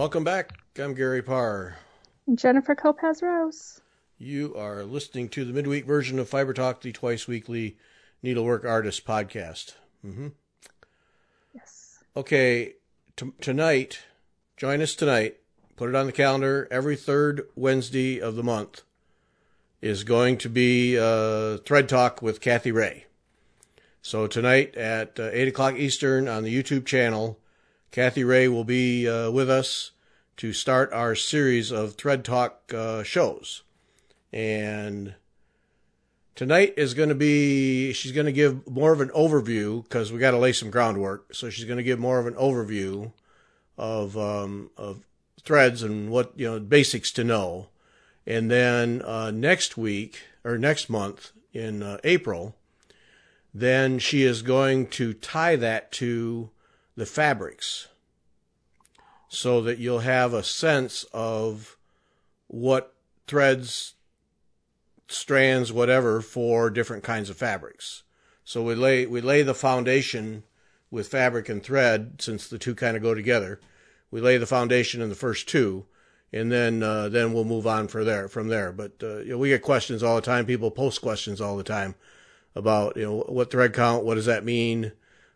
Welcome back. I'm Gary Parr. Jennifer Kopaz-Rose. You are listening to the midweek version of Fiber Talk, the twice weekly needlework artist podcast. Yes. Okay, tonight, join us tonight. Put it on the calendar. Every third Wednesday of the month is going to be Thread Talk with Kathy Ray. So tonight at 8 o'clock Eastern on the YouTube channel, Kathy Ray will be with us to start our series of Thread Talk shows. And tonight is going to be, she's going to give more of an overview because we got to lay some groundwork. So she's going to give more of an overview of threads and what, basics to know. And then next week or next month in April, then she is going to tie that to the fabrics so that you'll have a sense of what threads, strands, whatever, for different kinds of fabrics. So we lay the foundation with fabric and thread, since the two kind of go together. We lay the foundation in the first two, and then we'll move on from there. But we get questions all the time. People post questions all the time about what thread count, what does that mean,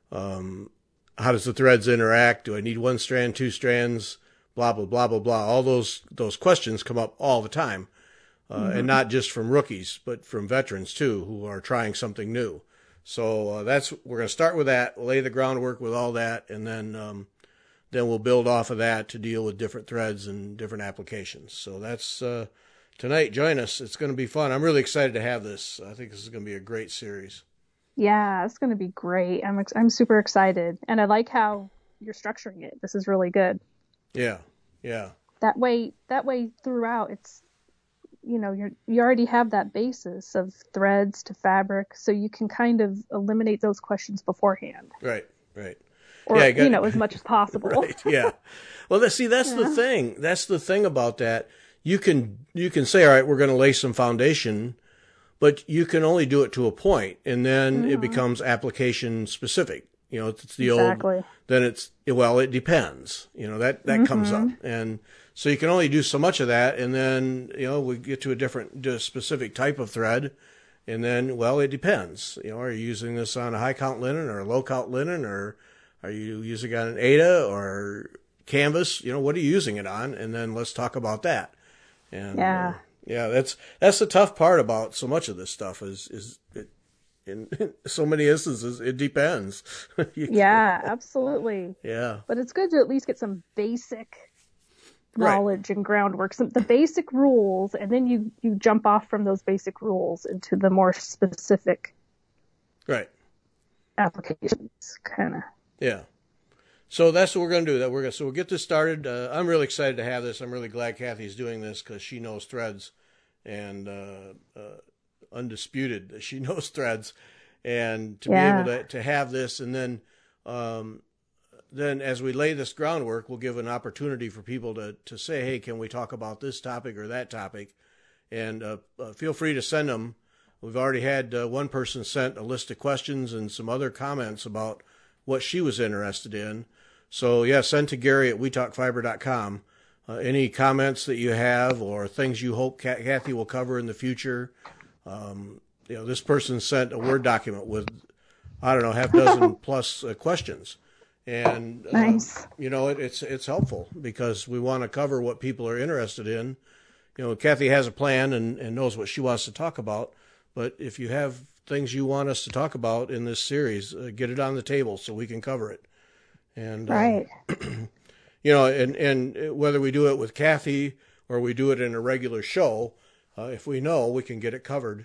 how does the threads interact, do I need one strand, two strands, blah blah blah blah blah. All those questions come up all the time. And not just from rookies, but from veterans too, who are trying something new. So we're going to start with that, lay the groundwork with all that, and then we'll build off of that to deal with different threads and different applications. So that's tonight. Join us. It's going to be fun. I'm really excited to have this. I think this is going to be a great series. Yeah, it's going to be great. I'm super excited, and I like how you're structuring it. This is really good. Yeah. That way throughout, it's you already have that basis of threads to fabric, so you can kind of eliminate those questions beforehand. Right. Or, as much as possible. Right, yeah. Well, that's the thing. That's the thing about that. You can say, all right, we're going to lay some foundation, but you can only do it to a point, and then it becomes application specific. It's the old, then it depends. That comes up. And so you can only do so much of that, and then, we get to a specific type of thread, and then, it depends. Are you using this on a high count linen or a low count linen, or are you using it on an Aida or canvas? What are you using it on? And then let's talk about that. And that's the tough part about so much of this stuff is in so many instances, it depends. Yeah, absolutely. Yeah. But it's good to at least get some basic knowledge and groundwork, the basic rules, and then you jump off from those basic rules into the more specific applications, kind of. Yeah. So that's what we're going to do. So we'll get this started. I'm really excited to have this. I'm really glad Kathy's doing this because she knows threads, and undisputed that she knows threads, and to be able to have this, and then as we lay this groundwork, we'll give an opportunity for people to say, hey, can we talk about this topic or that topic? And feel free to send them. We've already had one person sent a list of questions and some other comments about what she was interested in. So, send to Gary at wetalkfiber.com. Any comments that you have or things you hope Kathy will cover in the future. This person sent a Word document with, half dozen plus questions. And, nice. It's helpful because we want to cover what people are interested in. Kathy has a plan and knows what she wants to talk about. But if you have things you want us to talk about in this series, get it on the table so we can cover it. And, right. And whether we do it with Kathy or we do it in a regular show, if we know, we can get it covered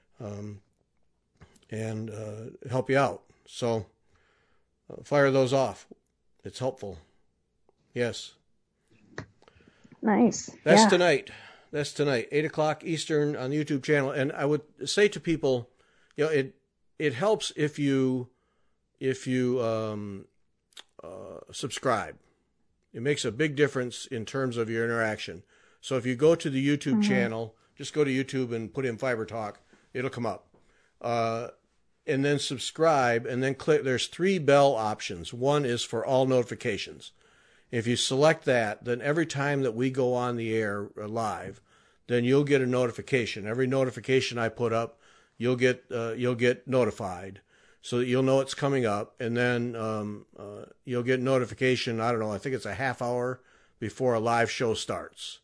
and help you out. So fire those off. It's helpful. Yes. Nice. That's tonight. 8 o'clock Eastern on the YouTube channel. And I would say to people, it helps if you subscribe. It makes a big difference in terms of your interaction. So if you go to the YouTube channel, just go to YouTube and put in Fiber Talk. It'll come up. And then subscribe, and then click. There's 3 bell options. One is for all notifications. If you select that, then every time that we go on the air live, then you'll get a notification. Every notification I put up, you'll get notified, so that you'll know it's coming up, and then you'll get notification. I don't know. I think it's a half hour before a live show starts.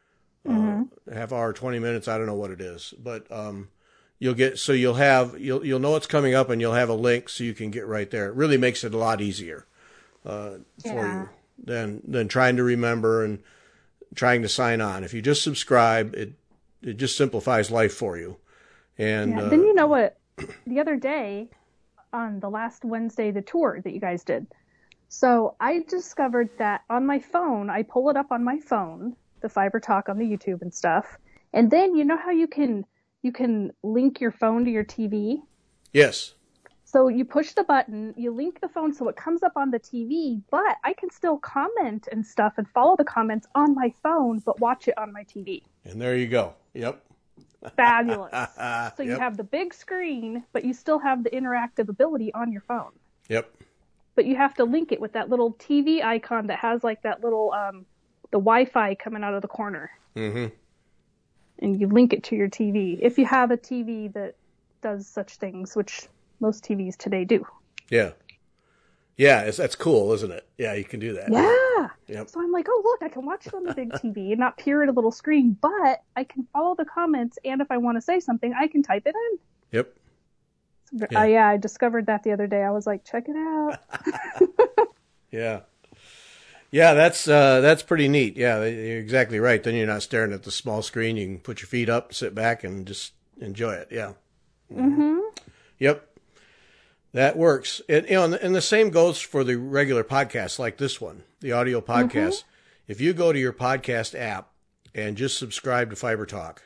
Half hour, 20 minutes. I don't know what it is, but you'll know it's coming up, and you'll have a link so you can get right there. It really makes it a lot easier for you than trying to remember and trying to sign on. If you just subscribe, it just simplifies life for you. And then you know what? The other day, on the last Wednesday, the tour that you guys did. So I discovered that on my phone, I pull it up on my phone, the Fiber Talk on the YouTube and stuff. And then you know how you can link your phone to your TV? Yes. So you push the button, you link the phone so it comes up on the TV, but I can still comment and stuff and follow the comments on my phone, but watch it on my TV. And there you go. Yep. Fabulous. So you have the big screen, but you still have the interactive ability on your phone. Yep. But you have to link it with that little TV icon that has like that little, the Wi-Fi coming out of the corner. Mm-hmm. And you link it to your TV. If you have a TV that does such things, which most TVs today do. Yeah. Yeah, that's cool, isn't it? Yeah, you can do that. Yeah. Yep. So I'm like, oh, look, I can watch it on the big TV and not peer at a little screen, but I can follow the comments, and if I want to say something, I can type it in. Yep. Yeah, I discovered that the other day. I was like, check it out. Yeah. Yeah, that's pretty neat. Yeah, you're exactly right. Then you're not staring at the small screen. You can put your feet up, sit back, and just enjoy it. Yeah. Mm-hmm. Yep. That works. And the same goes for the regular podcasts like this one, the audio podcast. Mm-hmm. If you go to your podcast app and just subscribe to Fiber Talk,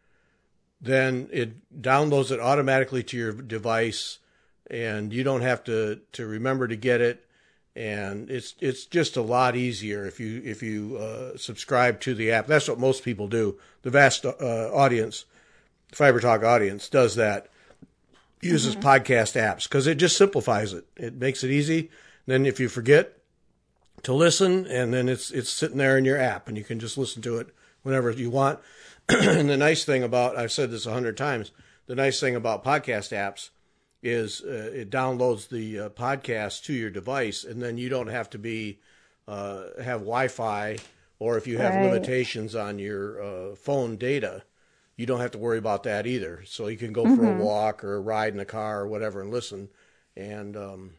then it downloads it automatically to your device, and you don't have to remember to get it. And it's just a lot easier if you subscribe to the app. That's what most people do. The vast audience, Fiber Talk audience, does that. Uses podcast apps because it just simplifies it. It makes it easy. Then if you forget to listen, and then it's sitting there in your app, and you can just listen to it whenever you want. And the nice thing about, I've said this 100 times, the nice thing about podcast apps is it downloads the podcast to your device, and then you don't have to have Wi-Fi, or if you have limitations on your phone data, you don't have to worry about that either. So you can go for a walk or a ride in the car or whatever and listen, and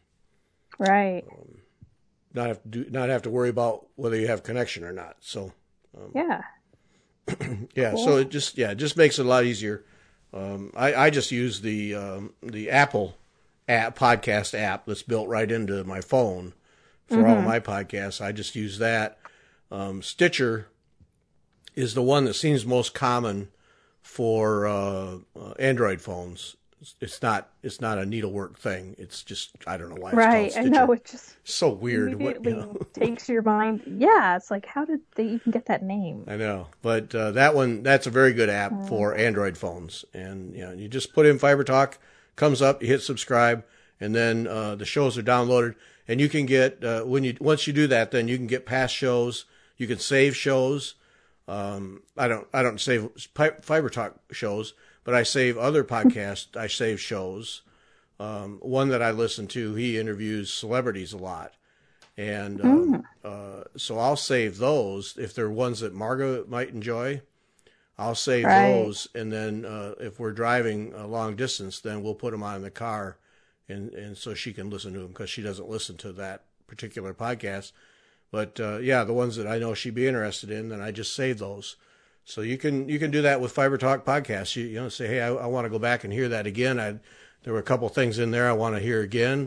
not have to worry about whether you have connection or not. So yeah. Cool. So it just makes it a lot easier. I just use the Apple podcast app that's built right into my phone for all of my podcasts. I just use that. Stitcher is the one that seems most common for Android phones. It's not a needlework thing. It's just, I don't know why it's called Stitcher. I know, it just so weird. Immediately takes your mind. Yeah, it's like, how did they even get that name? I know, but that's a very good app for Android phones. And you just put in Fiber Talk, comes up, you hit subscribe, and then the shows are downloaded. And you can get once you do that, then you can get past shows. You can save shows. I don't save Fiber Talk shows, but I save other podcasts. I save shows. One that I listen to, he interviews celebrities a lot. And so I'll save those. If they're ones that Margo might enjoy, I'll save those. And then if we're driving a long distance, then we'll put them on in the car, and so she can listen to them, because she doesn't listen to that particular podcast. But the ones that I know she'd be interested in, then I just save those. So you can do that with Fiber Talk podcasts. You say, hey, I want to go back and hear that again. There were a couple things in there I want to hear again.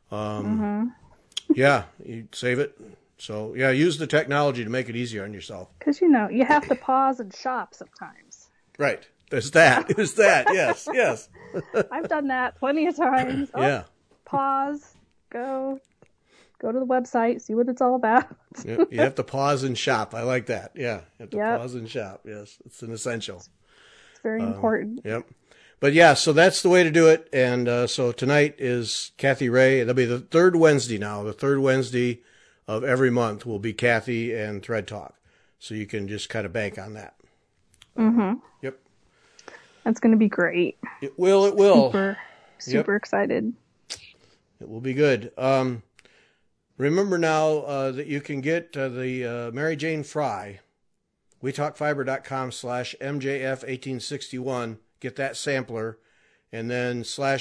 Yeah, you save it. So use the technology to make it easier on yourself. Because you have to pause and shop sometimes. Right. There's that. Yes. I've done that plenty of times. Pause. Go to the website, see what it's all about. You have to pause and shop. I like that. Yeah, you have to pause and shop. Yes, it's an essential. It's very important. Yep. But so that's the way to do it. And so tonight is Kathy Ray. That'll be the third Wednesday now, the third Wednesday of every month will be Kathy and Thread Talk. So you can just kind of bank on that. Mm-hmm. Yep. That's going to be great. It will. It will. Super excited. It will be good. Remember now that you can get the Mary Jane Fry, WeTalkFiber.com/MJF1861. Get that sampler, and then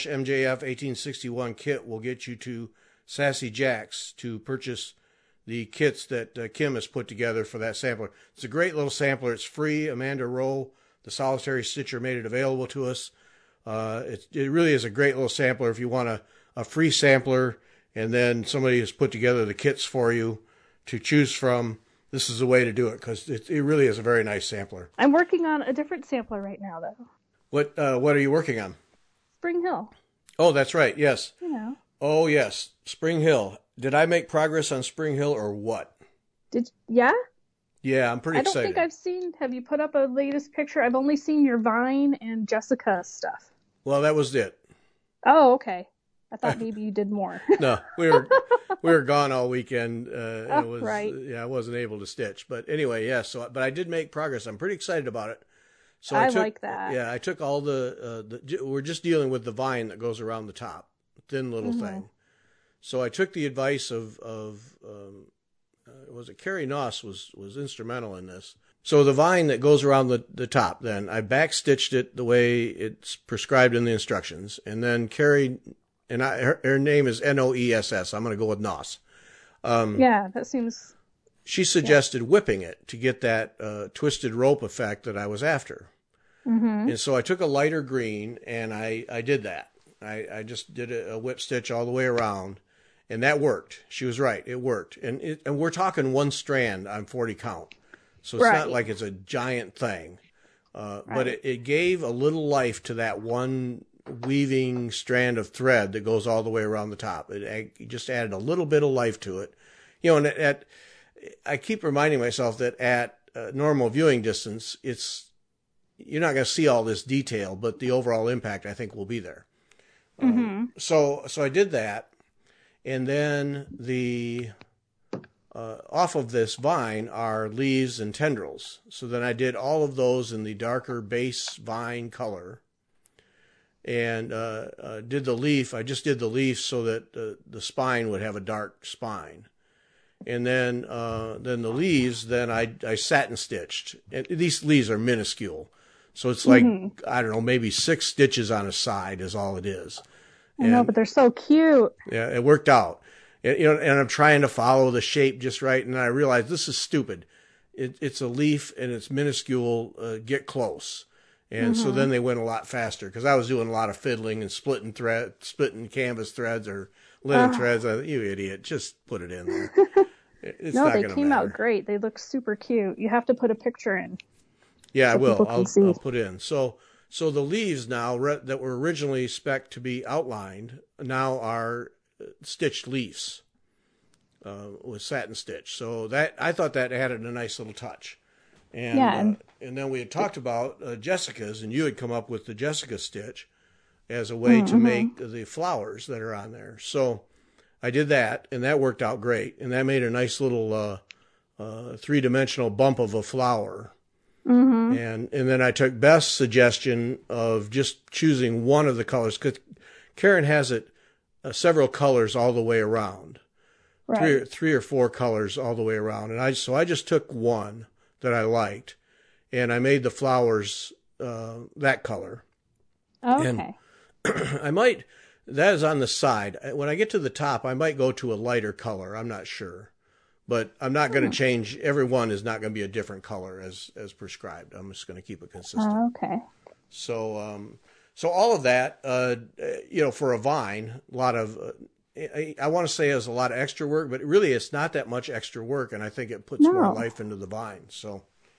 /MJF1861 kit will get you to Sassy Jack's to purchase the kits that Kim has put together for that sampler. It's a great little sampler. It's free. Amanda Rowe, the Solitary Stitcher, made it available to us. It really is a great little sampler if you want a free sampler, and then somebody has put together the kits for you to choose from. This is the way to do it, because it really is a very nice sampler. I'm working on a different sampler right now, though. What are you working on? Spring Hill. Oh, that's right. Yes. You know. Oh, yes. Spring Hill. Did I make progress on Spring Hill or what? Yeah? Yeah, I'm pretty excited. I don't think I've seen. Have you put up a latest picture? I've only seen your Vine and Jessica stuff. Well, that was it. Oh, okay. I thought maybe you did more. No, we were gone all weekend. Right. Yeah, I wasn't able to stitch. But anyway, yeah. But I did make progress. I'm pretty excited about it. So I like that. Yeah, I took all we're just dealing with the vine that goes around the top, thin little thing. So I took the advice of was it Carrie Noss was instrumental in this. So the vine that goes around the top, then I backstitched it the way it's prescribed in the instructions, and then Carrie, and her name is Noess. I'm going to go with Noss. Yeah, that seems. She suggested whipping it to get that twisted rope effect that I was after. Mm-hmm. And so I took a lighter green and I did that. I just did a whip stitch all the way around, and that worked. She was right. It worked. And we're talking one strand on 40 count. So it's not like it's a giant thing. But it gave a little life to that one weaving strand of thread that goes all the way around the top. It just added a little bit of life to it. You know, and I keep reminding myself that at normal viewing distance, you're not going to see all this detail, but the overall impact, I think, will be there. So I did that, and then the off of this vine are leaves and tendrils. So then I did all of those in the darker base vine color, and did the leaf. I just did the leaf so that the spine would have a dark spine. And then the leaves, then I satin stitched. And these leaves are minuscule. So it's like, I don't know, maybe 6 stitches on a side is all it is. I know, but they're so cute. Yeah, it worked out. And I'm trying to follow the shape just right. And I realized this is stupid. It's a leaf and it's minuscule. Get close. And so then they went a lot faster, because I was doing a lot of fiddling and splitting canvas threads or linen threads. You idiot, just put it in there. It's no, not they gonna came matter. out great. They look super cute. You have to put a picture in. Yeah, I will. I'll put in. So the leaves now that were originally spec'd to be outlined now are stitched leaves with satin stitch. So I thought that added a nice little touch. And then we had talked about Jessica's, and you had come up with the Jessica stitch as a way to make the flowers that are on there. So I did that, and that worked out great. And that made a nice little 3-dimensional bump of a flower. And then I took Beth's suggestion of just choosing one of the colors, because Karen has it several colors all the way around, three or four colors all the way around. And I just took one that I liked, and I made the flowers that color. Okay. And that is on the side. When I get to the top, I might go to a lighter color. I'm not sure. But I'm not going to change. Every one is not going to be a different color as prescribed. I'm just going to keep it consistent. Okay. So all of that, for a vine, a lot of, I want to say it was a lot of extra work, but really it's not that much extra work, and I think it puts more life into the vine. So.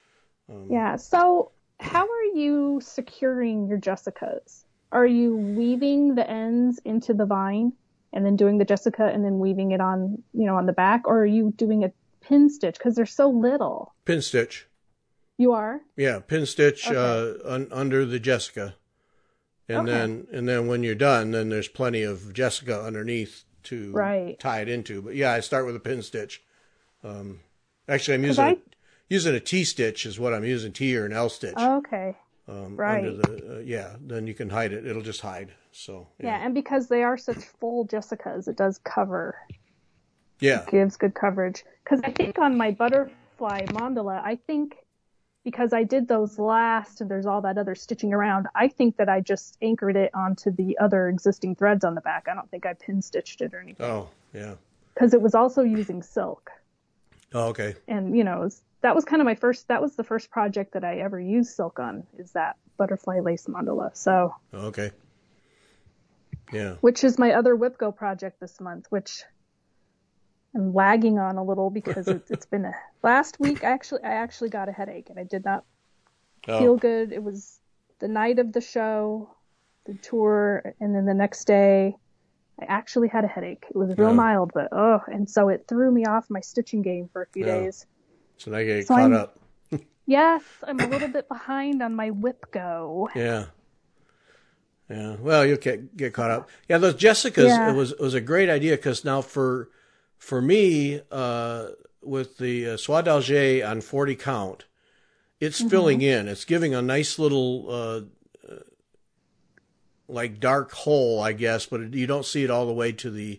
Yeah. So how are you securing your Jessicas? Are you weaving the ends into the vine and then doing the Jessica and then weaving it on the back? Or are you doing a pin stitch? Because they're so little. Pin stitch. You are? Yeah, pin stitch under the Jessica. And then when you're done, then there's plenty of Jessica underneath to tie it into. But yeah, I start with a pin stitch. Actually, I'm using a T stitch is what I'm using, T or an L stitch. Okay. Right. Under the then you can hide it. It'll just hide. So yeah, and because they are such full Jessicas, it does cover. Yeah. It gives good coverage. Because I think on my butterfly mandala, I think because I did those last and there's all that other stitching around, I think that I just anchored it onto the other existing threads on the back. I don't think I pin stitched it or anything. Oh, yeah. Because it was also using silk. Oh, okay. And, you know, that was kind of that was the first project that I ever used silk on, is that butterfly lace mandala. So. Okay. Yeah. Which is my other WIPGO project this month, which I'm lagging on a little because it's been last week. I actually got a headache and I did not feel good. It was the night of the show, the tour, and then the next day I actually had a headache. It was real mild, but and so it threw me off my stitching game for a few days. So now you get caught up. Yes, I'm a little bit behind on my WIPGO. Yeah. Yeah. Well, you'll get caught up. Yeah, those Jessicas, it was a great idea because now for me, with the Soie d'Alger on 40 count, it's filling in. It's giving a nice little, like dark hole, I guess, but you don't see it all the way to the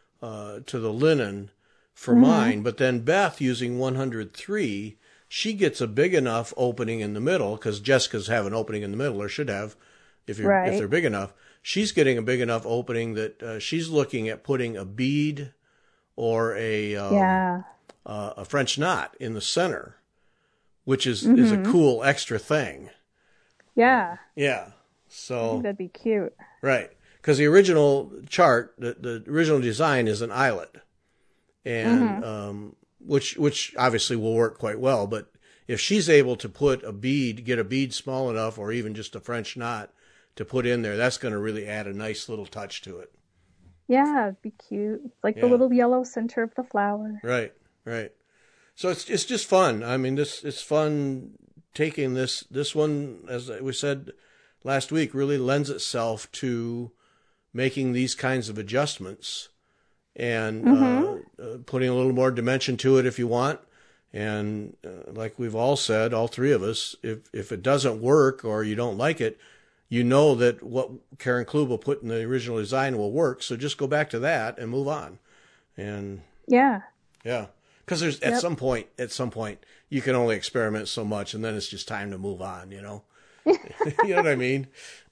linen for mine. But then Beth, using 103, she gets a big enough opening in the middle, because Jessicas have an opening in the middle, or should have, if they're big enough. She's getting a big enough opening that she's looking at putting a bead or a French knot in the center, which is a cool extra thing. Yeah. Yeah. So I think that'd be cute. Right. Because the original chart, the original design is an eyelet, and which obviously will work quite well. But if she's able to get a bead small enough, or even just a French knot to put in there, that's going to really add a nice little touch to it. Yeah, it'd be cute. It's like the little yellow center of the flower. Right, right. So it's just fun. I mean, it's fun taking this one, as we said last week, really lends itself to making these kinds of adjustments and putting a little more dimension to it if you want. And like we've all said, all three of us, if it doesn't work or you don't like it, you know that what Karen Klubel put in the original design will work. So just go back to that and move on. And yeah. Because there's at some point, you can only experiment so much, and then it's just time to move on, you know? You know what I mean?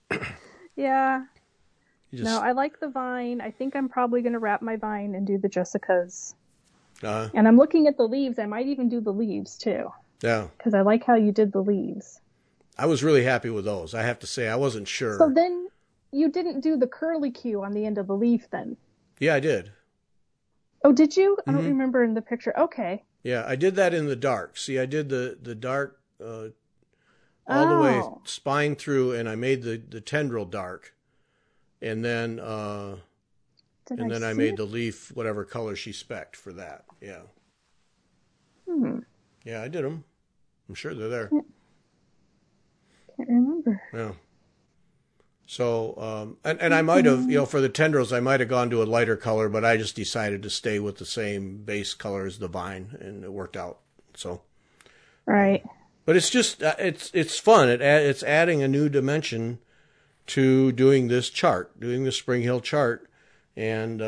Yeah. No, I like the vine. I think I'm probably going to wrap my vine and do the Jessicas. And I'm looking at the leaves. I might even do the leaves, too. Yeah. Because I like how you did the leaves. I was really happy with those. I have to say, I wasn't sure. So then you didn't do the curly Q on the end of the leaf then? Yeah, I did. Oh, did you? I don't remember in the picture. Okay. Yeah, I did that in the dark. See, I did the dark all the way spine through, and I made the tendril dark. And then I made the leaf whatever color she spec'd for that. Yeah. Yeah, I did them. I'm sure they're there. Can't remember. Yeah. So, and I might have, for the tendrils, I might have gone to a lighter color, but I just decided to stay with the same base color as the vine, and it worked out. So. Right. But it's just, it's fun. It's adding a new dimension to doing this chart, doing the Spring Hill chart. And,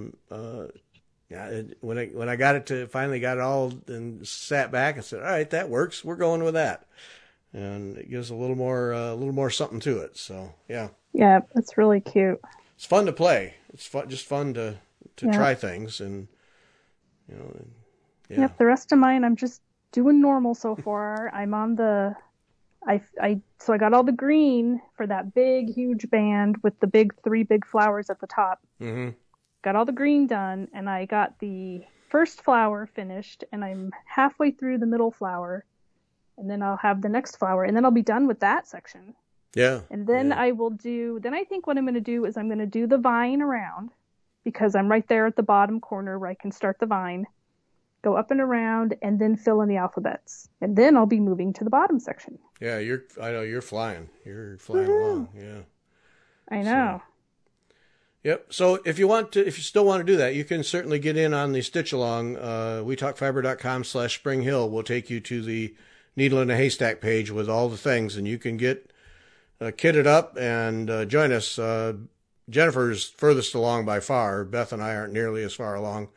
when I got it finally got it all and sat back and said, all right, that works. We're going with that. And it gives a little more something to it. So, yeah. Yeah, it's really cute. It's fun to play. It's just fun to try things. And, yeah. Yep, the rest of mine, I'm just doing normal so far. I'm on so I got all the green for that big, huge band with the three big flowers at the top. Mm-hmm. Got all the green done, and I got the first flower finished, and I'm halfway through the middle flower, and then I'll have the next flower, and then I'll be done with that section. Yeah. And then I think what I'm going to do is I'm going to do the vine around, because I'm right there at the bottom corner where I can start the vine, go up and around, and then fill in the alphabets. And then I'll be moving to the bottom section. Yeah, I know you're flying. You're flying along, yeah. I know. So, Yep. So if you still want to do that, you can certainly get in on the stitch along. WeTalkFiber.com/Spring Hill will take you to the Needle in a Haystack page with all the things, and you can get kitted up and join us. Jennifer's furthest along by far. Beth and I aren't nearly as far along.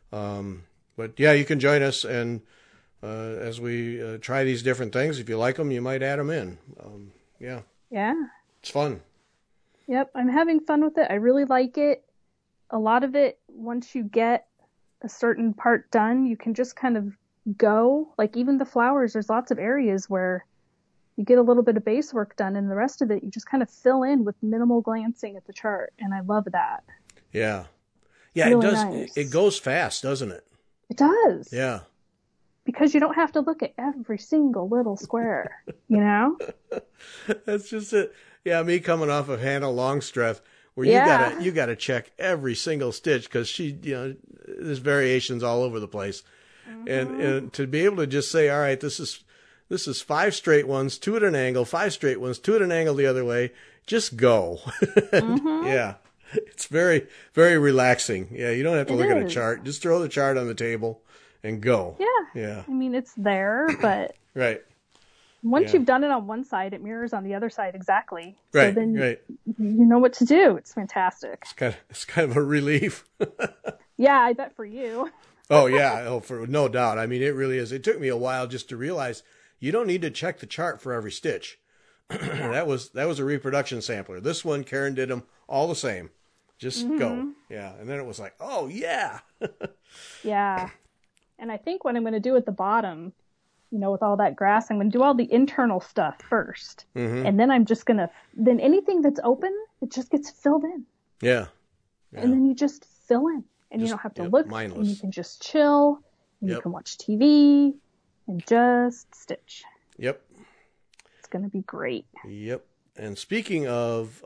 But yeah, you can join us, and as we try these different things, if you like them, you might add them in. Yeah. It's fun. Yep, I'm having fun with it. I really like it. A lot of it, once you get a certain part done, you can just kind of go. Like even the flowers, there's lots of areas where you get a little bit of base work done, and the rest of it you just kind of fill in with minimal glancing at the chart, and I love that. Yeah. Yeah, really it does. Nice. It goes fast, doesn't it? It does. Yeah. Because you don't have to look at every single little square, you know? That's just it. Yeah, me coming off of Hannah Longstreth, where you gotta check every single stitch because there's variations all over the place, and to be able to just say, all right, this is 5 straight ones, 2 at an angle, 5 straight ones, 2 at an angle the other way, just go. Yeah, it's very, very relaxing. Yeah, you don't have to look at a chart; just throw the chart on the table and go. Yeah. I mean, it's there, but right. Once you've done it on one side, it mirrors on the other side exactly. Right, so then right. You know what to do. It's fantastic. It's kind of a relief. Yeah, I bet for you. Oh, yeah. For no doubt. I mean, it really is. It took me a while just to realize you don't need to check the chart for every stitch. That was a reproduction sampler. This one, Karen did them all the same. Just go. Yeah. And then it was like, oh, yeah. Yeah. And I think what I'm going to do at the bottom, with all that grass, I'm going to do all the internal stuff first. And then I'm just going to, then anything that's open, it just gets filled in. Yeah. And then you just fill in. And you don't have to look. Mindless. And you can just chill. And you can watch TV and just stitch. Yep. It's going to be great. Yep. And speaking of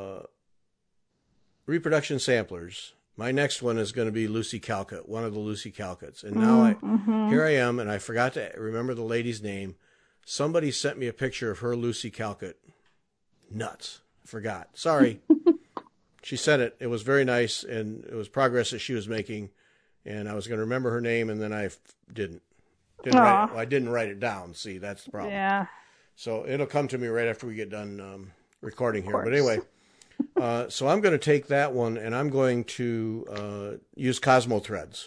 reproduction samplers, my next one is going to be Lucy Calcutt, one of the Lucy Calcutts. And now here I am, and I forgot to remember the lady's name. Somebody sent me a picture of her Lucy Calcutt. Nuts. I forgot. Sorry. She sent it. It was very nice, and it was progress that she was making. And I was going to remember her name, and then I didn't. I didn't write it down. See, that's the problem. Yeah. So it'll come to me right after we get done recording here. But anyway. So I'm going to take that one, and I'm going to use Cosmo threads.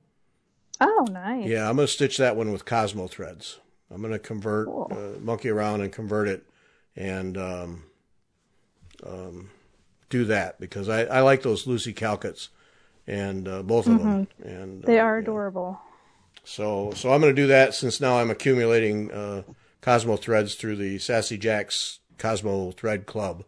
Oh, nice. Yeah, I'm going to stitch that one with Cosmo threads. I'm going to convert, monkey around and convert it, and do that because I like those Lucy Calcutts, and both of them. And they are adorable. So I'm going to do that since now I'm accumulating Cosmo threads through the Sassy Jacks Cosmo Thread Club.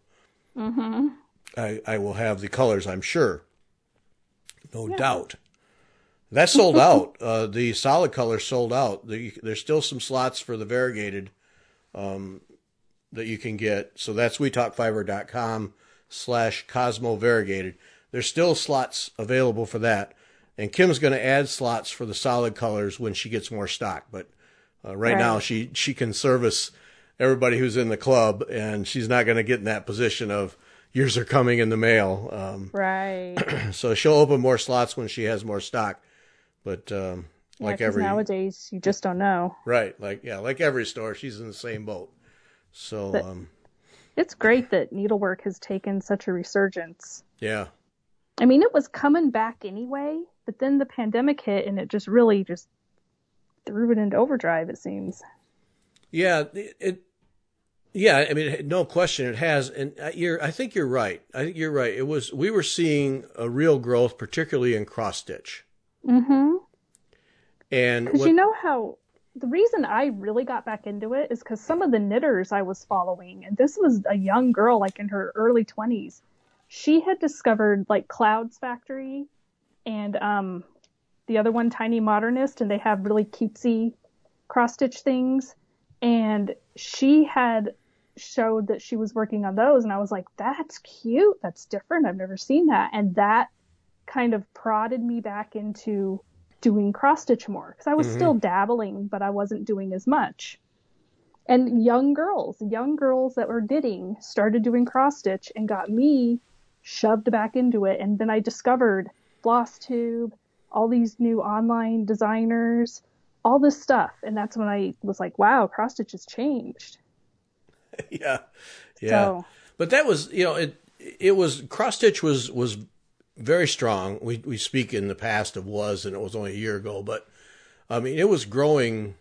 I will have the colors, I'm sure. No doubt. That sold out. The solid colors sold out. There's still some slots for the variegated that you can get. So that's WeTalkFiber.com/Cosmo Variegated. There's still slots available for that. And Kim's going to add slots for the solid colors when she gets more stock. But right now she can service everybody who's in the club, and she's not going to get in that position of yours are coming in the mail. Right. So she'll open more slots when she has more stock. But like every nowadays, you just don't know. Right. Like every store, she's in the same boat. So it's great that needlework has taken such a resurgence. Yeah. I mean, it was coming back anyway, but then the pandemic hit, and it just really just threw it into overdrive, it seems. Yeah, Yeah, I mean, no question it has, and I think you're right. We were seeing a real growth, particularly in cross stitch. And because you know how the reason I really got back into it is because some of the knitters I was following, and this was a young girl, like in her early 20s, she had discovered like Clouds Factory and the other one, Tiny Modernist, and they have really cutesy cross stitch things, and she had showed that she was working on those, and I was like, that's cute, that's different, I've never seen that. And that kind of prodded me back into doing cross stitch more, because I was still dabbling, but I wasn't doing as much. And young girls that were knitting started doing cross stitch and got me shoved back into it. And then I discovered FlossTube, all these new online designers, all this stuff. And that's when I was like, wow, cross stitch has changed. Yeah. So, but that was, it was, cross stitch was very strong. We speak in the past of was, and it was only a year ago, but I mean, it was growing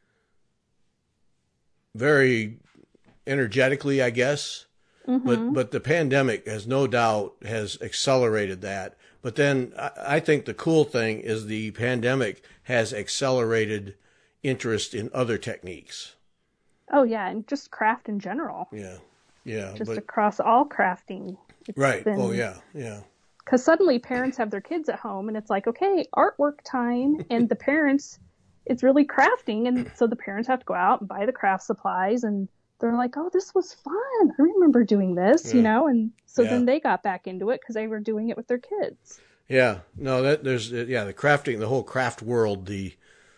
very energetically, I guess. But the pandemic has no doubt has accelerated that. But then I think the cool thing is the pandemic has accelerated interest in other techniques. Oh yeah, and just craft in general. Yeah. Just across all crafting. Right. Oh yeah. Because suddenly parents have their kids at home, and it's like, okay, artwork time, and the parents, it's really crafting, and so the parents have to go out and buy the craft supplies, and they're like, oh, this was fun. I remember doing this, and so then they got back into it because they were doing it with their kids. Yeah. No, there's the crafting, the whole craft world, the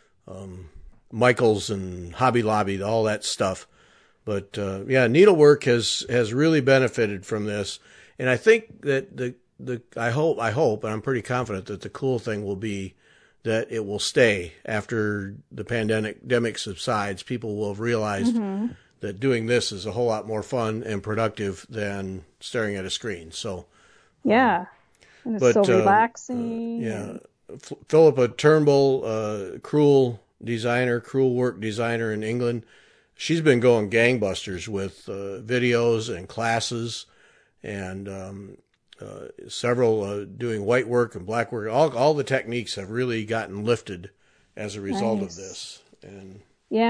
Michaels and Hobby Lobby, all that stuff. But needlework has really benefited from this, and I think that I hope, and I'm pretty confident that the cool thing will be that it will stay after the pandemic subsides. People will have realized that doing this is a whole lot more fun and productive than staring at a screen. So, and it's so relaxing. Philippa Turnbull, crewel work designer in England. She's been going gangbusters with videos and classes, and several doing white work and black work. All the techniques have really gotten lifted as a result of this. And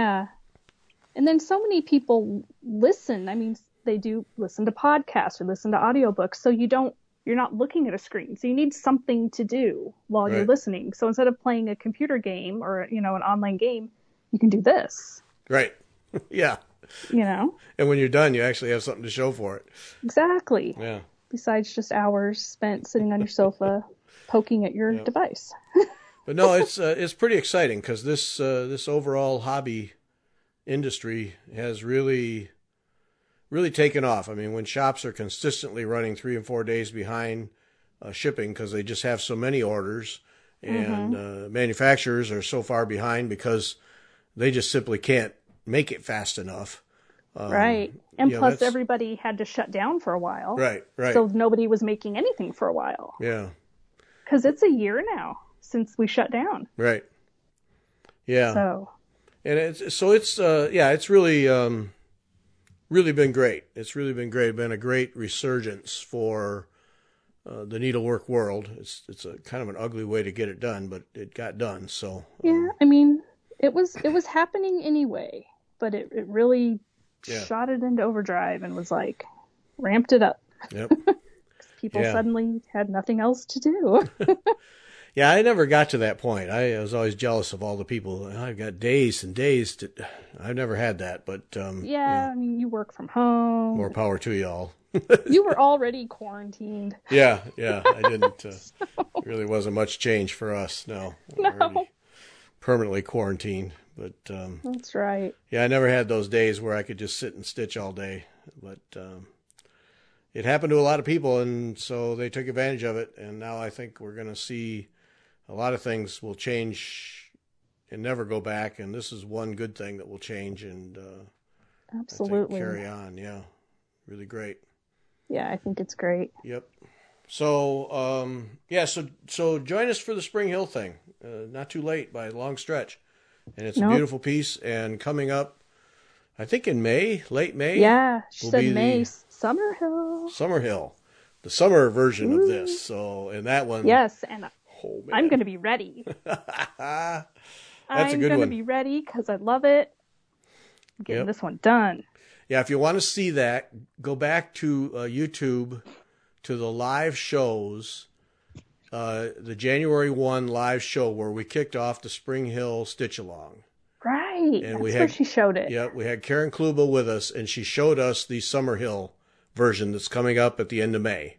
and then so many people listen. I mean, they do listen to podcasts or listen to audiobooks. So you're not looking at a screen. So you need something to do while you're listening. So instead of playing a computer game or, an online game, you can do this. Right. Yeah. And when you're done, you actually have something to show for it. Exactly. Yeah. Besides just hours spent sitting on your sofa, poking at your device. But no, it's pretty exciting because this overall hobby industry has really, really taken off. I mean, when shops are consistently running 3 and 4 days behind shipping because they just have so many orders, and manufacturers are so far behind because they just simply can't make it fast enough. Right. And plus everybody had to shut down for a while. Right. So nobody was making anything for a while. Yeah. Because it's a year now since we shut down. Right. Yeah. So. And it's really, really been great. It's really been great. Been a great resurgence for the needlework world. It's a kind of an ugly way to get it done, but it got done. So. I mean, it was happening anyway, but it really shot it into overdrive and was like ramped it up. Yep. People suddenly had nothing else to do. Yeah, I never got to that point. I was always jealous of all the people. I've got days and days to. I've never had that, but I mean, you work from home. More power to y'all. You were already quarantined. Yeah, I didn't. It really wasn't much change for us. No. Permanently quarantined, but that's right. Yeah, I never had those days where I could just sit and stitch all day, but it happened to a lot of people, and so they took advantage of it. And now I think we're going to see a lot of things will change and never go back. And this is one good thing that will change and absolutely carry on. Yeah, really great. Yeah, I think it's great. Yep. So so join us for the Spring Hill thing. Not too late by a long stretch, and it's a beautiful piece. And coming up, I think in May, late May. Yeah, she said May. Summerhill, the summer version of this. So, and that one. Yes, and I'm going to be ready. That's I'm a good one. I'm going to be ready because I love it. I'm getting this one done. Yeah, if you want to see that, go back to YouTube to the live shows, the January 1 live show where we kicked off the Spring Hill Stitch Along. Right, and that's where she showed it. Yeah, we had Karen Kluba with us, and she showed us the Summerhill version that's coming up at the end of May.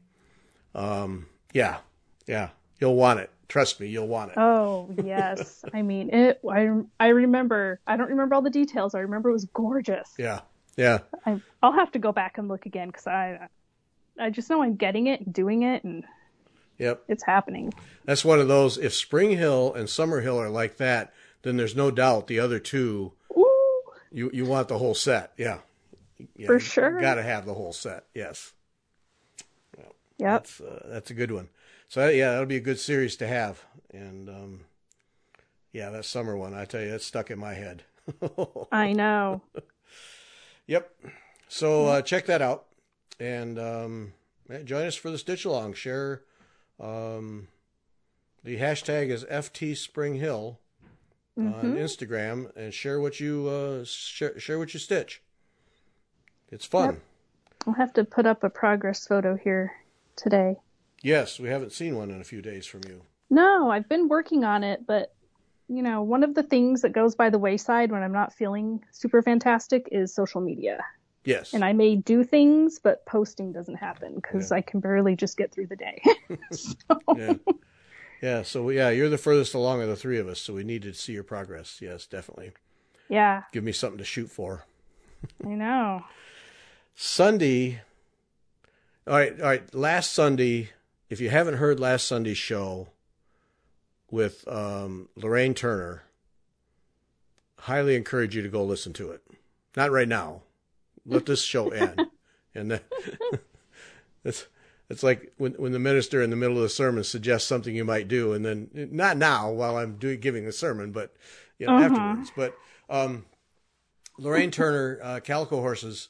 Yeah, you'll want it. Trust me, you'll want it. Oh, yes. I mean, I remember, I don't remember all the details. I remember it was gorgeous. Yeah. I'll have to go back and look again because I just know I'm getting it and doing it, and Yep. it's happening. That's one of those, if Spring Hill and Summer Hill are like that, then there's no doubt the other two, Ooh, you want the whole set. Yeah. for sure. Got to have the whole set. Yes. Yep. That's a good one. So yeah, that'll be a good series to have. And yeah, that summer one, I tell you, that's stuck in my head. I know. Yep. So check that out, and join us for the Stitch Along. Share. The hashtag is FT Spring Hill on Instagram, and share what you share what you stitch. It's fun. Yep. I'll have to put up a progress photo here today. Yes, we haven't seen one in a few days from you. No, I've been working on it, but you know, one of the things that goes by the wayside when I'm not feeling super fantastic is social media. Yes. And I may do things, but posting doesn't happen because I can barely just get through the day. Yeah. Yeah. So yeah, you're the furthest along of the three of us, so we need to see your progress. Yes, definitely. Yeah. Give me something to shoot for. I know. Sunday. All right. Last Sunday, if you haven't heard last Sunday's show with Lorraine Turner, highly encourage you to go listen to it. Not right now. Let this show end. And then it's like when the minister in the middle of the sermon suggests something you might do, and then not now while I'm giving the sermon, but afterwards. But Lorraine Turner, Calico Horses,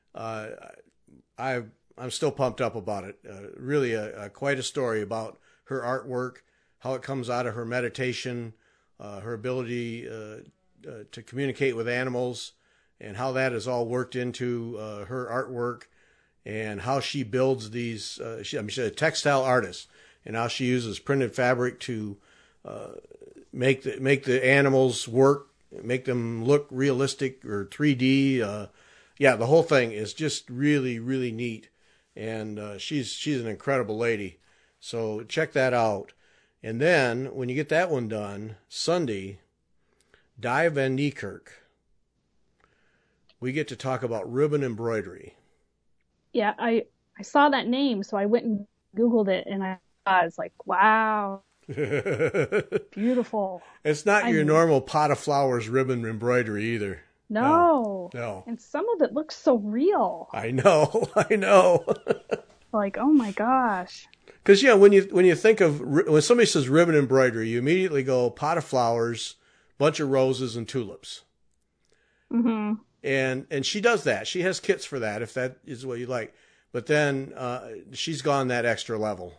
I'm still pumped up about it. Really, quite a story about her artwork, how it comes out of her meditation, her ability to communicate with animals, and how that is all worked into her artwork, and how she builds these. She's a textile artist, and how she uses printed fabric to make the animals work, make them look realistic or 3D. The whole thing is just really, really neat, and she's an incredible lady. So check that out. And then when you get that one done, Sunday, Di Van Niekerk, we get to talk about ribbon embroidery. Yeah, I saw that name, so I went and Googled it, and I was like, wow, beautiful. It's not your normal pot of flowers ribbon embroidery either. No. No. And some of it looks so real. I know. Like, oh my gosh. Because when you think of, when somebody says ribbon embroidery, you immediately go pot of flowers, bunch of roses, and tulips. Mm-hmm. And she does that. She has kits for that if that is what you like. But then she's gone that extra level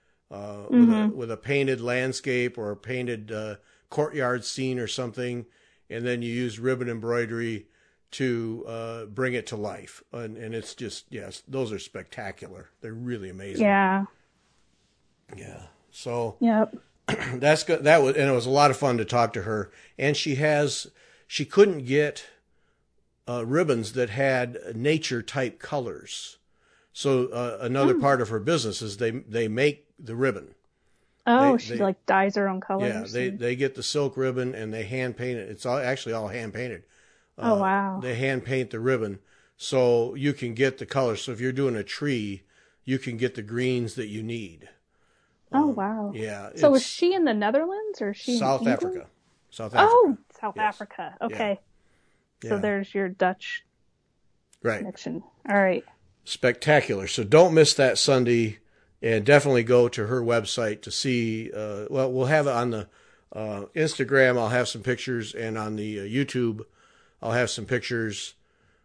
with a painted landscape or a painted courtyard scene or something, and then you use ribbon embroidery to bring it to life. And it's just, yes, those are spectacular. They're really amazing. Yeah. Yeah. So yep. That's good. That was, and it was a lot of fun to talk to her. And she couldn't get ribbons that had nature type colors. So another part of her business is they make the ribbon. Oh, she like dyes her own colors. Yeah, they get the silk ribbon and they hand paint it. It's actually all hand painted. Oh wow! They hand paint the ribbon so you can get the colors. So if you're doing a tree, you can get the greens that you need. Oh wow! Yeah. So is she in the Netherlands or is she South in Africa? South Africa. Africa. Oh, South Africa. Okay. Yeah. So there's your Dutch connection. All right. Spectacular. So don't miss that Sunday, and definitely go to her website to see. We'll have it on the Instagram. I'll have some pictures, and on the YouTube, I'll have some pictures,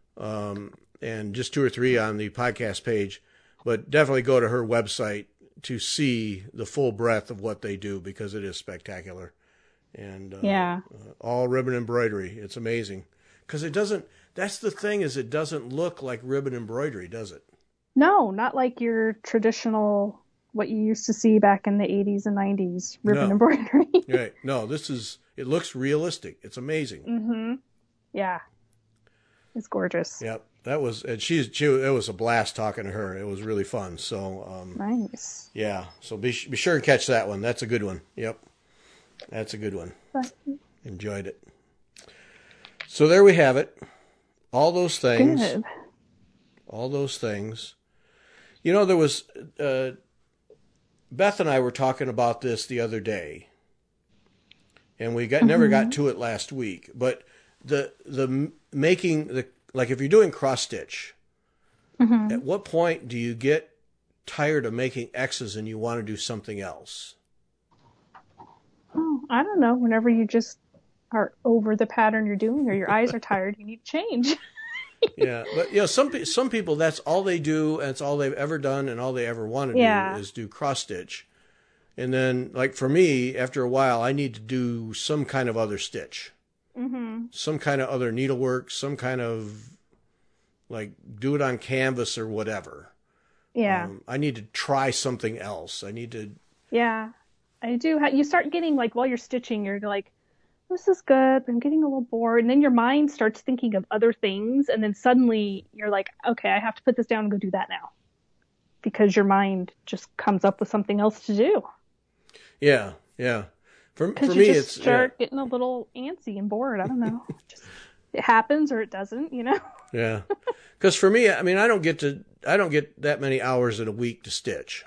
and just 2 or 3 on the podcast page. But definitely go to her website to see the full breadth of what they do, because it is spectacular. And all ribbon embroidery. It's amazing. Because it doesn't, that's the thing, is it doesn't look like ribbon embroidery, does it? No, not like your traditional, what you used to see back in the 80s and 90s, ribbon embroidery. Right. No, it looks realistic. It's amazing. Mm-hmm. Yeah. It's gorgeous. Yep. That was, and it was a blast talking to her. It was really fun. So, nice. Yeah. So be sure and catch that one. That's a good one. Yep. That's a good one. Enjoyed it. So there we have it. All those things. Good. All those things. You know, there was Beth and I were talking about this the other day, and we never got to it last week. But the making the like if you're doing cross stitch, at what point do you get tired of making X's and you want to do something else? Oh, I don't know. Whenever you just are over the pattern you're doing, or your eyes are tired, you need to change. Yeah, but you know, some people that's all they do, and it's all they've ever done, and all they ever want to do is do cross stitch. And then, like for me, after a while, I need to do some kind of other stitch, some kind of other needlework, some kind of like do it on canvas or whatever. Yeah, I need to try something else. I need to. Yeah, I do. You start getting like while you're stitching, you're like, this is good, but I'm getting a little bored. And then your mind starts thinking of other things. And then suddenly you're like, okay, I have to put this down and go do that now. Because your mind just comes up with something else to do. Yeah, yeah. For me, you just start getting a little antsy and bored. I don't know. It happens or it doesn't, you know? Yeah. Because for me, I mean, I don't get that many hours in a week to stitch.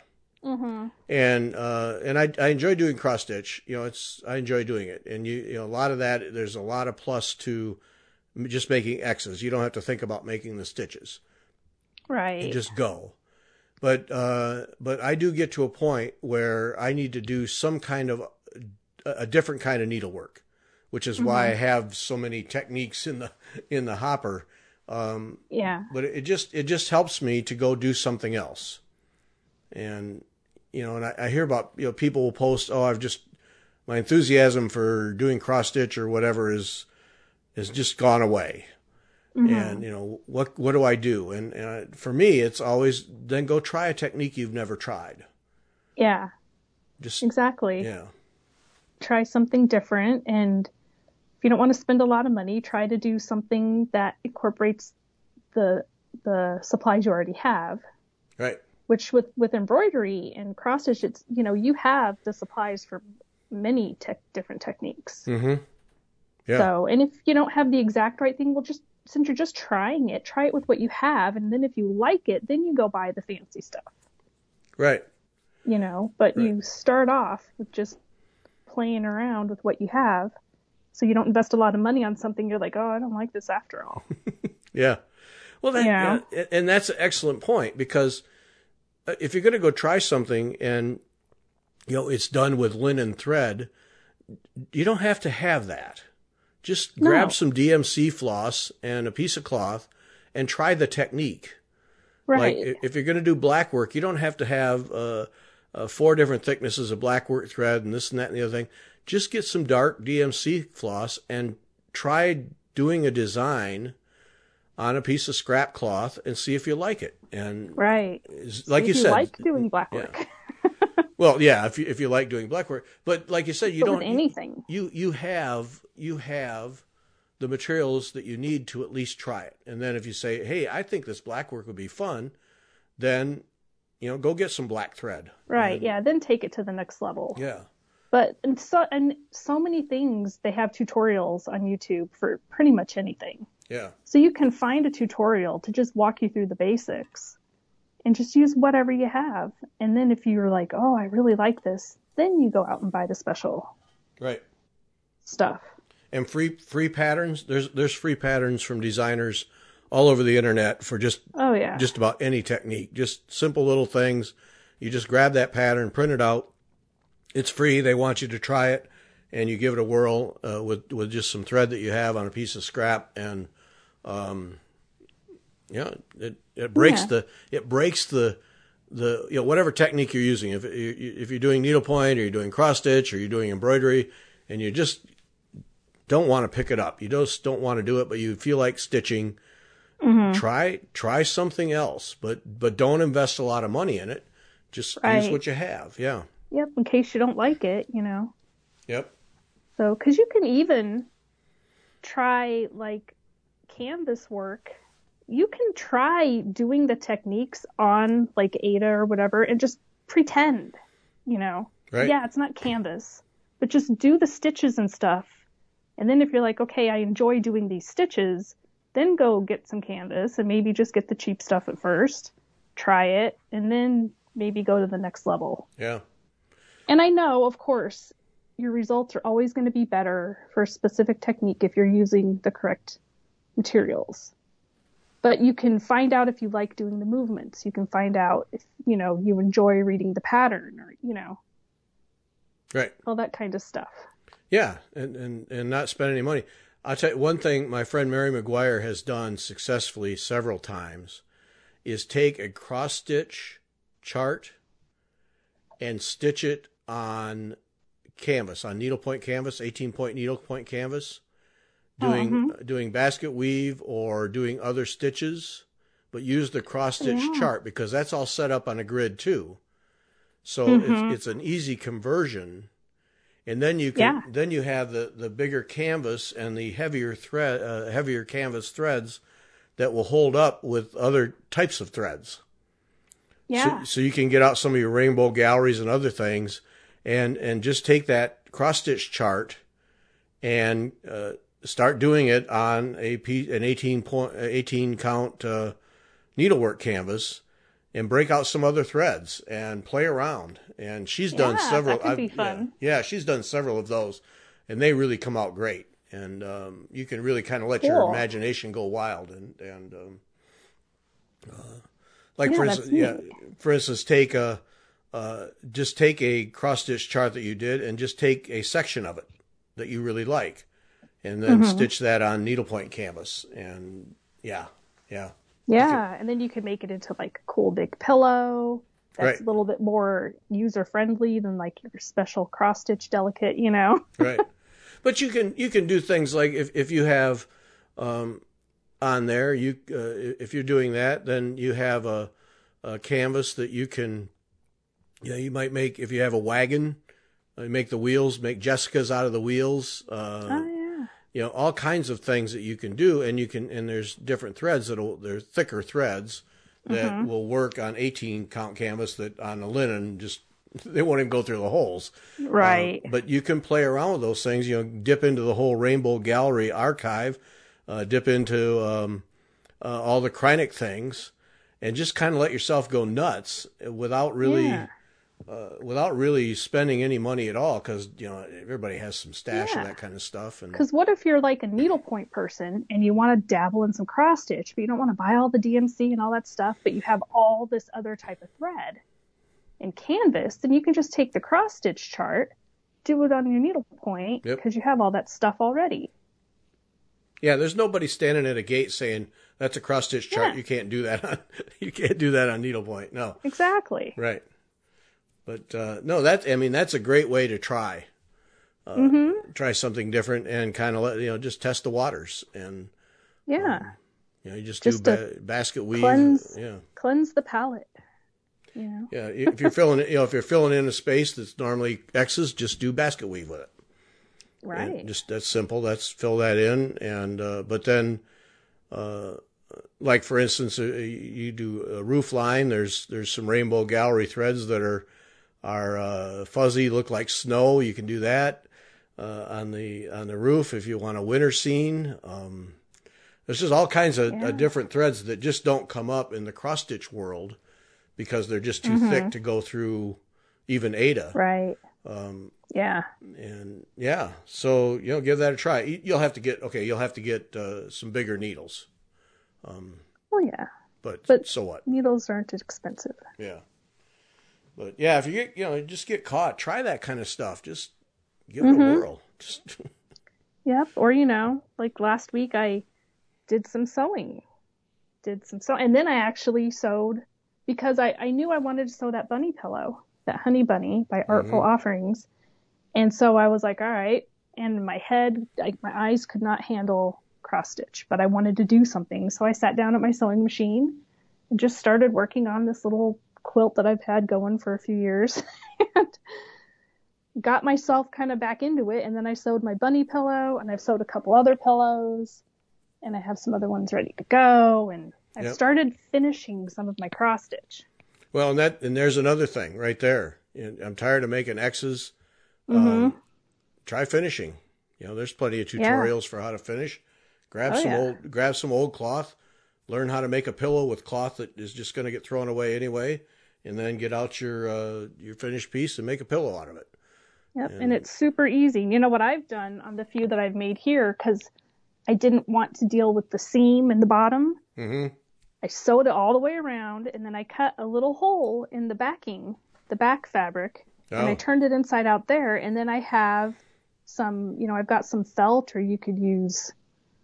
And I enjoy doing cross stitch. You know, I enjoy doing it, and you know a lot of that. There's a lot of plus to just making X's. You don't have to think about making the stitches, right? You just go. But I do get to a point where I need to do some kind of a different kind of needlework, which is why I have so many techniques in the hopper. Yeah. But it just helps me to go do something else, and. You know, and I hear about, you know, people will post, my enthusiasm for doing cross stitch or whatever is just gone away. And, you know, what do I do? And for me, it's always then go try a technique you've never tried. Yeah. Exactly. Yeah. Try something different. And if you don't want to spend a lot of money, try to do something that incorporates the supplies you already have. Right. Which with embroidery and cross stitch, it's, you know, you have the supplies for many different techniques. Yeah. So, and if you don't have the exact right thing, well, since you're just trying it, try it with what you have. And then if you like it, then you go buy the fancy stuff. Right. You know, but you start off with just playing around with what you have. So you don't invest a lot of money on something you're like, oh, I don't like this after all. Yeah. Well, and that's an excellent point, because if you're going to go try something and, you know, it's done with linen thread, you don't have to have that. Just grab some DMC floss and a piece of cloth and try the technique. Right. Like if you're going to do black work, you don't have to have 4 different thicknesses of black work thread and this and that and the other thing. Just get some dark DMC floss and try doing a design on a piece of scrap cloth and see if you like it. And right, like you said, like doing black work. Yeah. Well, yeah, if you like doing black work, but like you said, you don't with anything. You have the materials that you need to at least try it. And then if you say, hey, I think this black work would be fun, then you know, go get some black thread. Right. Yeah. Then take it to the next level. Yeah. But so many things, they have tutorials on YouTube for pretty much anything. Yeah. So you can find a tutorial to just walk you through the basics and just use whatever you have. And then if you're like, oh, I really like this, then you go out and buy the special stuff. And free patterns. There's free patterns from designers all over the internet for just about any technique. Just simple little things. You just grab that pattern, print it out. It's free. They want you to try it, and you give it a whirl with just some thread that you have on a piece of scrap, and it breaks the you know, whatever technique you're using. If you're doing needlepoint, or you're doing cross stitch, or you're doing embroidery, and you just don't want to pick it up, you just don't want to do it, but you feel like stitching. Try something else, but don't invest a lot of money in it. Just use what you have. Yeah. Yep. In case you don't like it, you know. Yep. So, because you can even try like canvas work. You can try doing the techniques on like Ada or whatever and just pretend, you know. Right. Yeah, it's not canvas, but just do the stitches and stuff. And then if you're like, okay, I enjoy doing these stitches, then go get some canvas and maybe just get the cheap stuff at first try it, and then maybe go to the next level. Yeah. And I know, of course, your results are always going to be better for a specific technique if you're using the correct materials. But you can find out if you like doing the movements. You can find out if, you enjoy reading the pattern or, Right. all that kind of stuff. Yeah, and not spend any money. I'll tell you one thing my friend Mary McGuire has done successfully several times is take a cross-stitch chart and stitch it on canvas, on needlepoint canvas, 18-point needlepoint canvas, doing basket weave or doing other stitches, but use the cross-stitch chart because that's all set up on a grid too. So it's an easy conversion. And then you have the bigger canvas and the heavier canvas threads that will hold up with other types of threads. Yeah. So you can get out some of your rainbow galleries and other things, and just take that cross stitch chart and start doing it on an 18 count needlework canvas, and break out some other threads and play around. And she's done several. That could be fun. Yeah, she's done several of those, and they really come out great. And you can really kind of let your imagination go wild. For instance, take just take a cross stitch chart that you did, and just take a section of it that you really like, and then stitch that on needlepoint canvas. And yeah. And then you could make it into like a cool big pillow that's a little bit more user friendly than like your special cross stitch delicate, Right. But you can do things like if you have on there, if you're doing that, then you have a canvas that you can, you might make, if you have a wagon, make the wheels, make Jessicas out of the wheels. All kinds of things that you can do, and there's different threads they're thicker threads that will work on 18 count canvas that on a linen they won't even go through the holes. Right. But you can play around with those things, dip into the whole Rainbow Gallery archive, dip into all the Kreinik things, and just kind of let yourself go nuts without really spending any money at all, because everybody has some stash of that kind of stuff. Because what if you're like a needlepoint person and you want to dabble in some cross stitch, but you don't want to buy all the DMC and all that stuff, but you have all this other type of thread and canvas, then you can just take the cross stitch chart, do it on your needlepoint, because you have all that stuff already. Yeah, there's nobody standing at a gate saying that's a cross stitch chart. You can't do that on needlepoint. No. Exactly. Right. But no, that's a great way to try. Try something different and kind of just test the waters. And you just do basket weave. Cleanse the palette. Yeah, if you're filling in a space that's normally X's, just do basket weave with it. Right. And that's simple. That's fill that in, and but then, like for instance, you do a roof line. There's some Rainbow Gallery threads that are fuzzy, look like snow. You can do that on the roof if you want a winter scene. There's just all kinds of different threads that just don't come up in the cross stitch world because they're just too thick to go through even Ada. Right. So give that a try. You'll have to get some bigger needles. But so what? Needles aren't expensive. Yeah. But yeah, if you get, just get caught, try that kind of stuff. Just give it a whirl. Yep. Or, like last week I did some sewing. And then I actually sewed because I knew I wanted to sew that bunny pillow, that Honey Bunny by Artful Offerings. And so I was like, all right. And my head, my eyes could not handle cross stitch, but I wanted to do something. So I sat down at my sewing machine and just started working on this little quilt that I've had going for a few years and got myself kind of back into it. And then I sewed my bunny pillow, and I've sewed a couple other pillows, and I have some other ones ready to go. And I've started finishing some of my cross stitch. Well, and there's another thing right there. I'm tired of making X's. Try finishing. There's plenty of tutorials for how to finish. Grab some old cloth, learn how to make a pillow with cloth that is just going to get thrown away anyway, and then get out your finished piece and make a pillow out of it. Yep, and it's super easy. You know what I've done on the few that I've made here, because I didn't want to deal with the seam in the bottom. Mm-hmm. I sewed it all the way around, and then I cut a little hole in the backing, the back fabric, and I turned it inside out there, and then I have some, I've got some felt, or you could use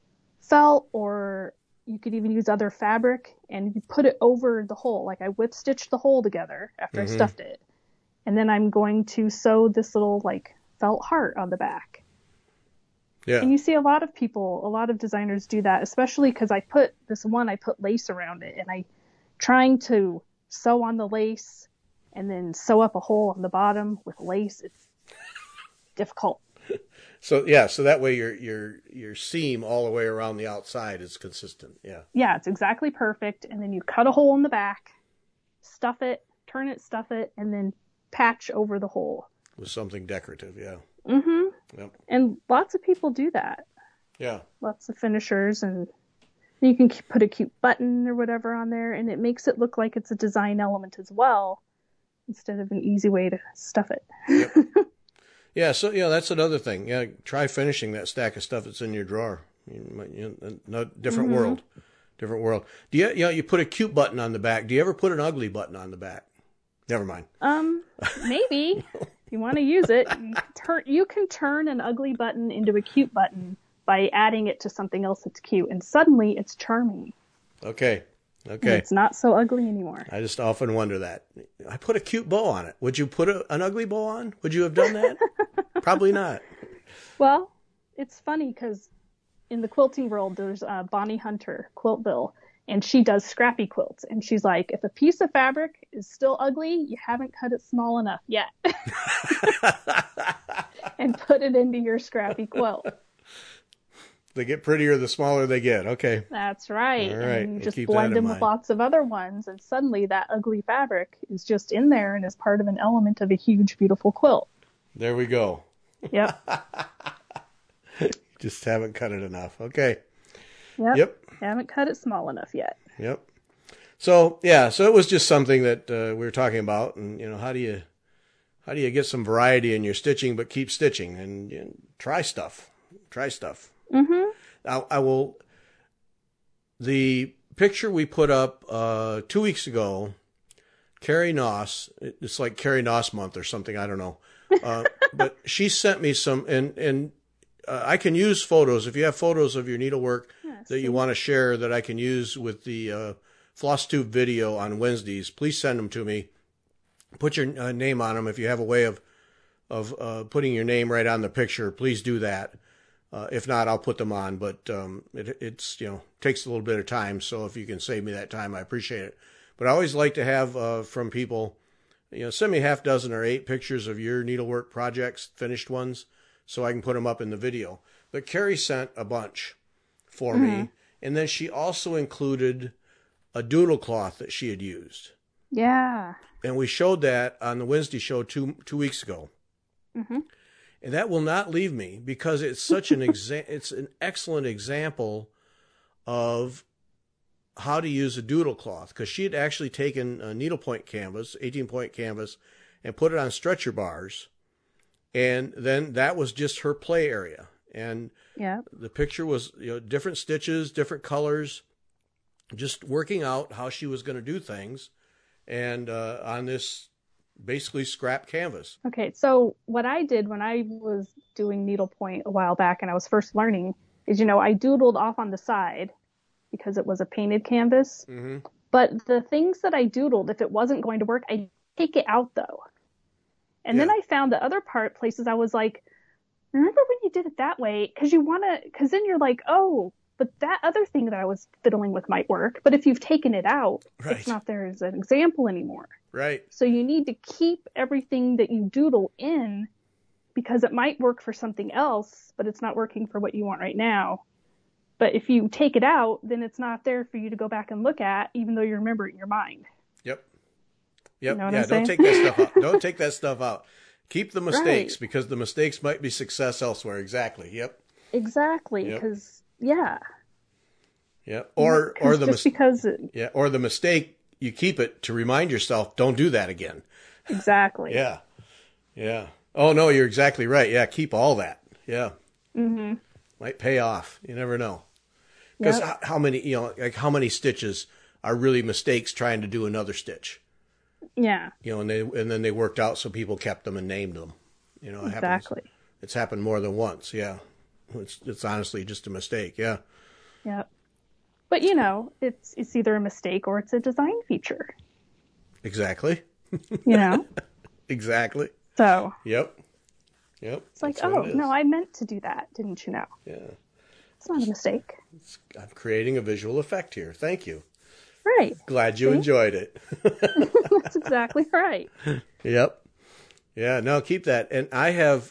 felt, or you could even use other fabric, and you put it over the hole. Like I whip stitched the hole together after I stuffed it. And then I'm going to sew this little like felt heart on the back. Yeah. And you see a lot of designers do that, especially because I put lace around it, and I trying to sew on the lace and then sew up a hole on the bottom with lace. It's difficult. So that way your seam all the way around the outside is consistent. Yeah. Yeah, it's exactly perfect. And then you cut a hole in the back, stuff it, turn it, stuff it, and then patch over the hole. With something decorative, yeah. Mm-hmm. Yep. And lots of people do that. Yeah. Lots of finishers, and you can put a cute button or whatever on there, and it makes it look like it's a design element as well, instead of an easy way to stuff it. Yep. Yeah, so that's another thing. Yeah, try finishing that stack of stuff that's in your drawer. Different world. Different world. Do you put a cute button on the back? Do you ever put an ugly button on the back? Never mind. Maybe. If you want to use it, you can turn an ugly button into a cute button by adding it to something else that's cute, and suddenly it's charming. Okay. And it's not so ugly anymore. I just often wonder that. I put a cute bow on it. Would you put an ugly bow on? Would you have done that? Probably not. Well, it's funny because in the quilting world, there's Bonnie Hunter, Quiltville, and she does scrappy quilts. And she's like, if a piece of fabric is still ugly, you haven't cut it small enough yet. And put it into your scrappy quilt. They get prettier the smaller they get. Okay. That's right. All right. And you just blend them with lots of other ones, and suddenly that ugly fabric is just in there and is part of an element of a huge, beautiful quilt. There we go. Yep. Just haven't cut it enough. Okay. Yep. Haven't cut it small enough yet. Yep. So it was just something that we were talking about, and how do you get some variety in your stitching but keep stitching, and try stuff. Mm-hmm. The picture we put up 2 weeks ago, Carrie Noss, it's like Carrie Noss month or something, I don't know. But she sent me some, and I can use photos. If you have photos of your needlework that you want to share that I can use with the Floss Tube video on Wednesdays, please send them to me. Put your name on them. If you have a way of putting your name right on the picture, please do that. If not, I'll put them on, but it's takes a little bit of time. So if you can save me that time, I appreciate it. But I always like to have from people, send me half dozen or 8 pictures of your needlework projects, finished ones, so I can put them up in the video. But Carrie sent a bunch for me, and then she also included a doodle cloth that she had used. Yeah. And we showed that on the Wednesday show 2 weeks ago. Mm-hmm. And that will not leave me, because it's such it's an excellent example of how to use a doodle cloth, because she had actually taken a needlepoint canvas, 18-point canvas, and put it on stretcher bars. And then that was just her play area. And the picture was, different stitches, different colors, just working out how she was going to do things. And on this basically scrap canvas. Okay, so what I did when I was doing needlepoint a while back and I was first learning is, I doodled off on the side because it was a painted canvas. Mm-hmm. But the things that I doodled, if it wasn't going to work, I'd take it out though. And then I found the other places I was like, remember when you did it that way? Because then you're like, oh, but that other thing that I was fiddling with might work. But if you've taken it out, it's not there as an example anymore. Right. So you need to keep everything that you doodle in, because it might work for something else, but it's not working for what you want right now. But if you take it out, then it's not there for you to go back and look at, even though you remember it in your mind. Yep. You know what I'm saying? Don't take that stuff out. Don't take that stuff out. Keep the mistakes, because the mistakes might be success elsewhere. Exactly. Yep. Exactly. Because, Yeah. Or the just because or the mistake, you keep it to remind yourself, don't do that again. Exactly. Yeah. Yeah. Oh no, you're exactly right. Yeah, keep all that. Yeah. Mm-hmm. Might pay off. You never know. Because how many stitches are really mistakes trying to do another stitch? Yeah. And then they worked out so people kept them and named them. Exactly. It's happened more than once. Yeah. It's honestly just a mistake. Yeah. Yeah. But it's either a mistake or it's a design feature. Exactly. Exactly. So. Yep. It's like, no, I meant to do that, didn't you know? Yeah. It's not a mistake. I'm creating a visual effect here. Thank you. Right. Glad you enjoyed it. That's exactly right. Yep. Yeah, no, keep that. And I have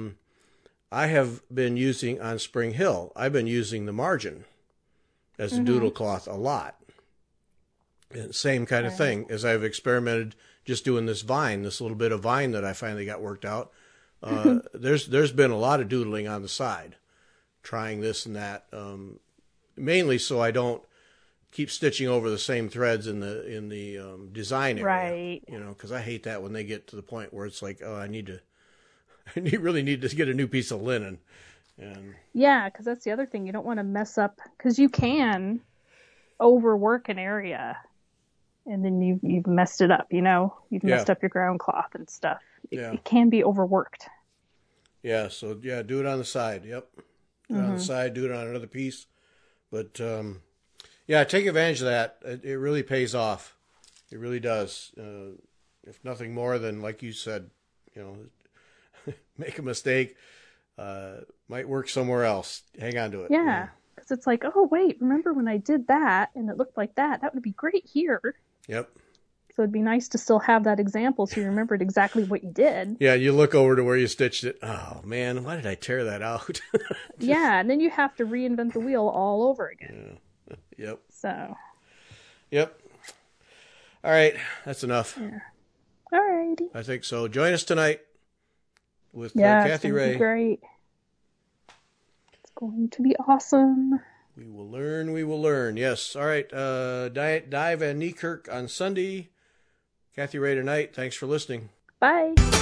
been using on Spring Hill, I've been using the margin as a doodle cloth a lot. And same kind of thing as I've experimented just doing this little bit of vine that I finally got worked out. There's been a lot of doodling on the side, trying this and that, mainly so I don't keep stitching over the same threads in the design area. Right. Because I hate that when they get to the point where it's like, oh, I really need to get a new piece of linen. And yeah, because that's the other thing. You don't want to mess up, because you can overwork an area, and then you've messed it up. You've messed up your ground cloth and stuff. It can be overworked. Yeah. So do it on the side. Yep. Do it on the side. Do it on another piece. But take advantage of that. It really pays off. It really does. If nothing more than, like you said, make a mistake. Might work somewhere else. Hang on to it. Yeah, because it's like, oh, wait, remember when I did that and it looked like that? That would be great here. Yep. So it'd be nice to still have that example so you remembered exactly what you did. Yeah, you look over to where you stitched it. Oh, man, why did I tear that out? Yeah, and then you have to reinvent the wheel all over again. Yeah. Yep. So. Yep. All right, that's enough. Yeah. All righty. I think so. Join us tonight with Kathy Ray. Be great. It's going to be awesome. We will learn. Yes. All right. Dive and Nykirk on Sunday. Kathy Ray tonight. Thanks for listening. Bye.